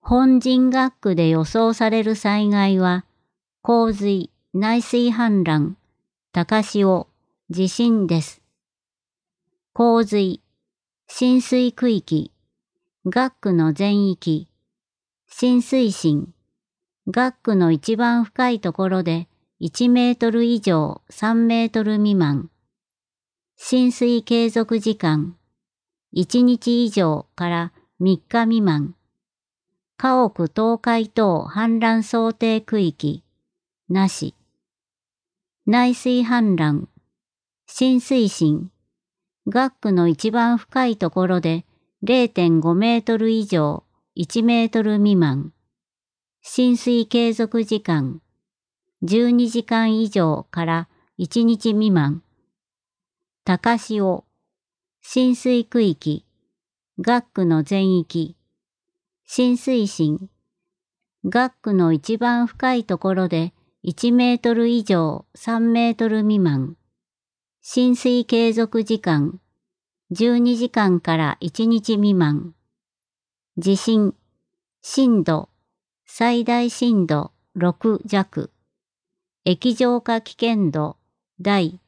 本陣学区で予想される災害は、洪水、内水氾濫、高潮、地震です。洪水、浸水区域、学区の全域、浸水深、学区の一番深いところで1メートル以上3メートル未満、浸水継続時間、1日以上から3日未満、家屋倒壊等氾濫想定区域、なし。内水氾濫、浸水深、学区の一番深いところで 0.5 メートル以上1メートル未満、浸水継続時間、12時間以上から1日未満、高潮、浸水区域、学区の全域、浸水深、学区の一番深いところで1メートル以上3メートル未満、浸水継続時間、12時間から1日未満、地震、震度、最大震度6弱、液状化危険度、第